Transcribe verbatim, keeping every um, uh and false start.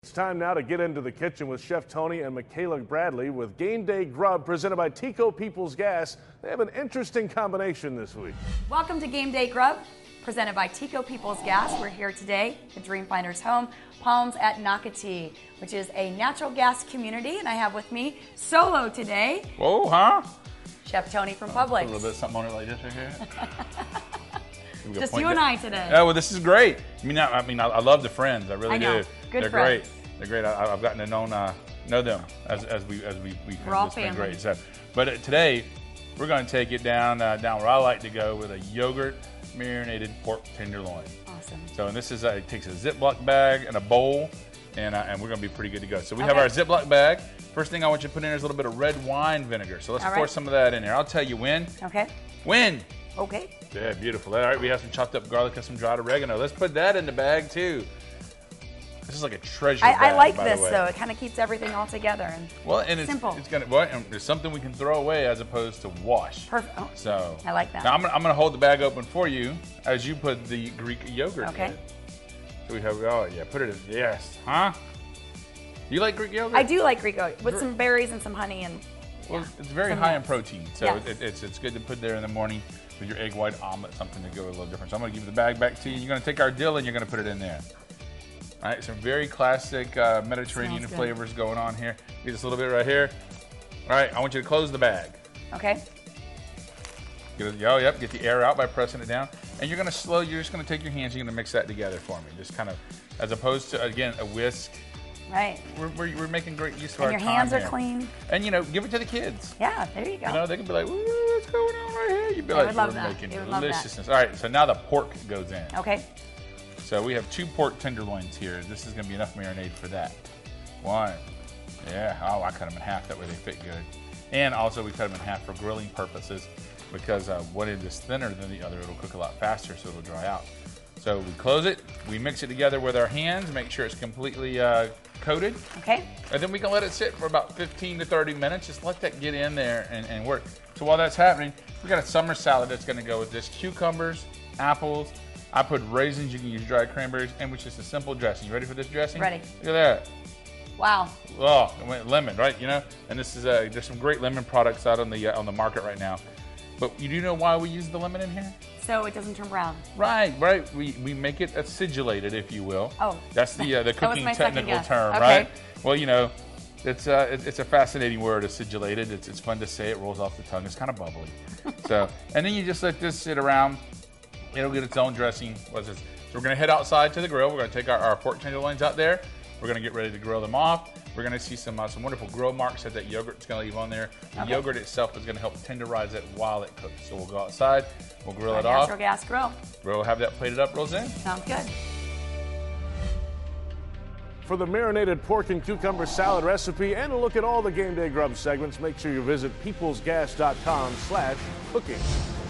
It's time now to get into the kitchen with Chef Tony and Michaela Bradley with Game Day Grub presented by Tico Peoples Gas. They have an interesting combination this week. Welcome to Game Day Grub presented by Tico Peoples Gas. We're here today at Dreamfinder's home, Palms at Nocatee, which is a natural gas community. And I have with me solo today. Whoa, huh? Chef Tony from Publix. A little bit something on it like this right here. Just you and I today. Yeah, well, this is great. I mean, I, I mean, I, I love the friends. I really I know. do. Good They're friends. great. They're great. I, I've gotten to know uh, know them as, as we as we we. We're all it's been family. great. So, but uh, today we're going to take it down uh, down where I like to go with a yogurt marinated pork tenderloin. Awesome. So, and this is uh, it takes a Ziploc bag and a bowl, and uh, and we're going to be pretty good to go. So we Okay. have our Ziploc bag. First thing I want you to put in there is a little bit of red wine vinegar. So let's All pour right. some of that in there. I'll tell you when. Okay. When. Okay. Yeah, beautiful. All right, we have some chopped up garlic and some dried oregano. Let's put that in the bag too. This is like a treasure I, bag, I like by this the way. though. It kind of keeps everything all together and Well, and it's simple. it's gonna well, and there's something we can throw away as opposed to wash. Perfect. Oh, So I like that. Now I'm gonna, I'm gonna hold the bag open for you as you put the Greek yogurt Okay. in. So we have oh yeah, put it in. Yes, huh? You like Greek yogurt? I do like Greek yogurt with some berries and some honey and Well, it's very Some high in nuts. protein, so Yes. it, it's it's good to put there in the morning with your egg white omelet, something to go a little different. So I'm going to give the bag back to you. You're going to take our dill and you're going to put it in there. All right, some very classic uh, Mediterranean Smells good. flavors going on here. Get this little bit right here. All right, I want you to close the bag. okay. Get it, oh, yep, get the air out by pressing it down. And you're going to slow, you're just going to take your hands, you're going to mix that together for me. Just kind of, as opposed to, again, a whisk. Right. We're, we're, we're making great use of And our your time hands are here. clean. And, you know, give it to the kids. Yeah, there you go. You know, they can be like, "Ooh, what's going on right here?" You'd be They like, would love "We're that. making They would love that. deliciousness." All right, so now the pork goes in. Okay. So we have two pork tenderloins here. This is going to be enough marinade for that. One. Yeah. Oh, I cut them in half. That way they fit good. And also we cut them in half for grilling purposes because uh, one end is thinner than the other. It'll cook a lot faster, so it'll dry out. So we close it. We mix it together with our hands. Make sure it's completely uh, coated. Okay. And then we can let it sit for about fifteen to thirty minutes. Just let that get in there and, and work. So while that's happening, we got a summer salad that's going to go with this: cucumbers, apples. I put raisins. You can use dried cranberries, and which is a simple dressing. You ready for this dressing? Ready. Look at that. Wow. Oh, it went lemon, right? You know, and this is uh, there's some great lemon products out on the uh, on the market right now. But you do know why we use the lemon in here? So it doesn't turn brown. Right, right. We we make it acidulated, if you will. Oh. That's the uh, the That was cooking my second technical guess. term, Okay. right? Well, you know, it's uh, it- it's a fascinating word, acidulated. It's it's fun to say. It rolls off the tongue. It's kind of bubbly. So, and then you just let this sit around. It'll get its own dressing. What's this? So we're gonna head outside to the grill. We're gonna take our, our pork tenderloins out there. We're gonna get ready to grill them off. We're gonna see some uh, some wonderful grill marks that that yogurt's gonna leave on there. The Okay. yogurt itself is gonna help tenderize it while it cooks. So we'll go outside. We'll grill Our it off. natural gas grill. We'll have that plated up, Roseanne. Sounds good. For the marinated pork and cucumber salad recipe and a look at all the Game Day Grub segments, make sure you visit peoplesgas dot com slash cooking.